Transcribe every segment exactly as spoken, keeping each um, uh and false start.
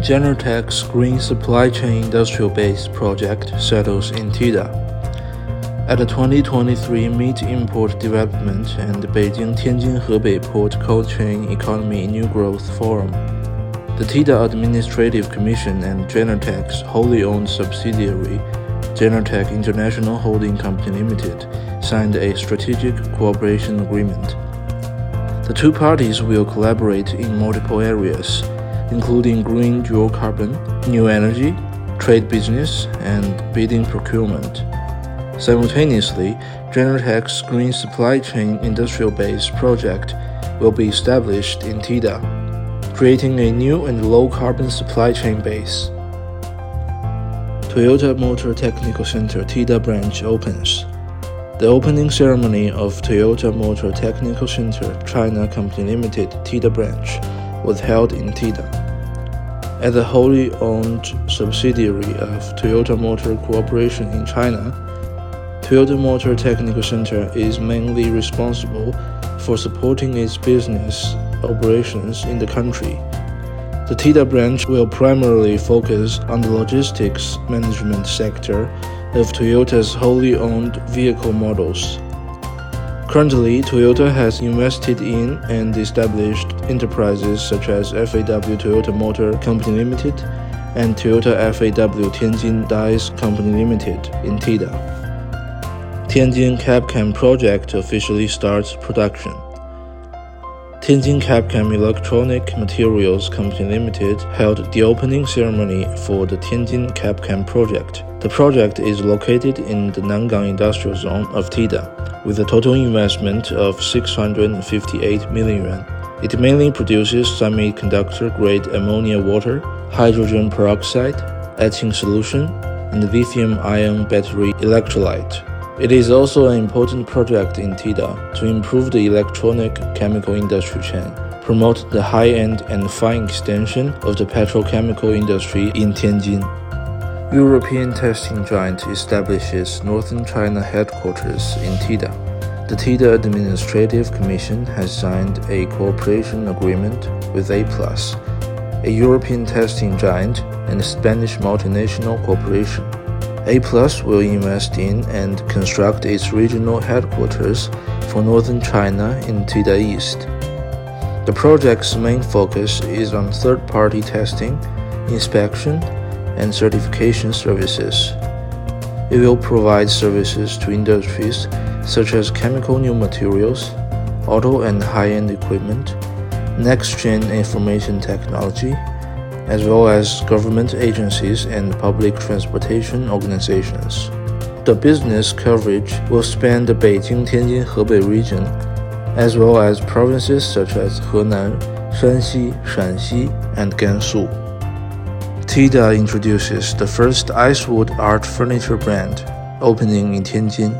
Genentech's Green Supply Chain Industrial Base project settles in TIDA. At the twenty twenty-three Meat Import Development and Beijing Tianjin-Hebei Port Cold Chain Economy New Growth Forum, the TIDA Administrative Commission and Genentech's wholly owned subsidiary, Genentech International Holding Company Limited, signed a strategic cooperation agreement. The two parties will collaborate in multiple areas, including green dual carbon, new energy, trade business, and bidding procurement. Simultaneously, Genentech's Green Supply Chain Industrial Base project will be established in TIDA, creating a new and low-carbon supply chain base. Toyota Motor Technical Center TIDA branch opens. The opening ceremony of Toyota Motor Technical Center China Company Limited TIDA branch was held in TIDA. As a wholly owned subsidiary of Toyota Motor Corporation in China, Toyota Motor Technical Center is mainly responsible for supporting its business operations in the country. The TIDA branch will primarily focus on the logistics management sector of Toyota's wholly owned vehicle models. Currently, Toyota has invested in and established enterprises such as F A W Toyota Motor Company Limited and Toyota F A W Tianjin Dies Company Limited in TIDA. Tianjin Cabchem project officially starts production. Tianjin Cabchem Electronic Materials Company Limited held the opening ceremony for the Tianjin Cabchem project. The project is located in the Nangang Industrial Zone of TIDA, with a total investment of six hundred fifty-eight million yuan. It mainly produces semiconductor-grade ammonia water, hydrogen peroxide, etching solution, and lithium-ion battery electrolyte. It is also an important project in TIDA to improve the electronic chemical industry chain, promote the high-end and fine extension of the petrochemical industry in Tianjin. European testing giant establishes Northern China headquarters in TIDA. The TIDA Administrative Commission has signed a cooperation agreement with A plus, a European testing giant and a Spanish multinational corporation. A plus will invest in and construct its regional headquarters for Northern China in TIDA East. The project's main focus is on third-party testing, inspection, and certification services. It will provide services to industries such as chemical new materials, auto and high-end equipment, next-gen information technology, as well as government agencies and public transportation organizations. The business coverage will span the Beijing-Tianjin-Hebei region, as well as provinces such as Henan, Shanxi, Shanxi, and Gansu. TIDA introduces the first Icewood art furniture brand, opening in Tianjin.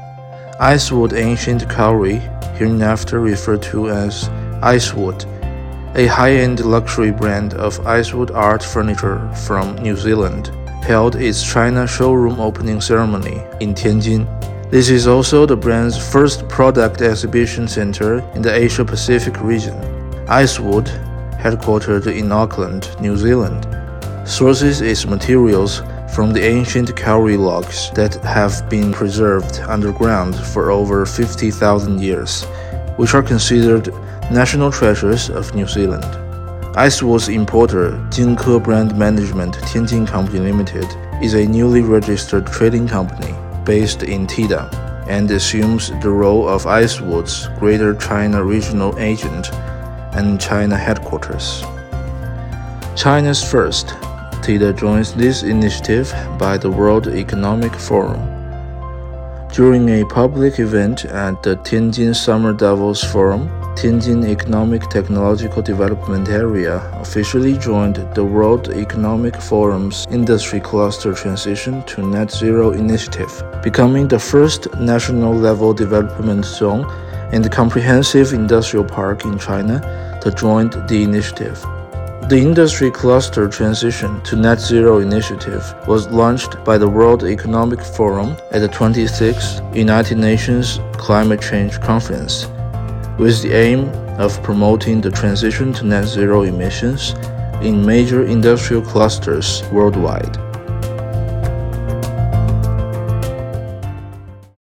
Icewood Ancient Kauri, hereinafter referred to as Icewood, a high-end luxury brand of Icewood art furniture from New Zealand, held its China showroom opening ceremony in Tianjin. This is also the brand's first product exhibition center in the Asia-Pacific region. Icewood, headquartered in Auckland, New Zealand, sources its materials from the ancient kauri logs that have been preserved underground for over fifty thousand years, which are considered national treasures of New Zealand. Icewood's importer, Jinke Brand Management Tianjin Company Limited, is a newly registered trading company based in TIDA and assumes the role of Icewood's Greater China Regional Agent and China headquarters. China's first, TIDA joins this initiative by the World Economic Forum. During a public event at the Tianjin Summer Davos Forum, Tianjin Economic Technological Development Area officially joined the World Economic Forum's Industry Cluster Transition to Net Zero initiative, becoming the first national-level development zone and comprehensive industrial park in China that joined the initiative. The Industry Cluster Transition to Net Zero initiative was launched by the World Economic Forum at the twenty-sixth United Nations Climate Change Conference, with the aim of promoting the transition to net zero emissions in major industrial clusters worldwide.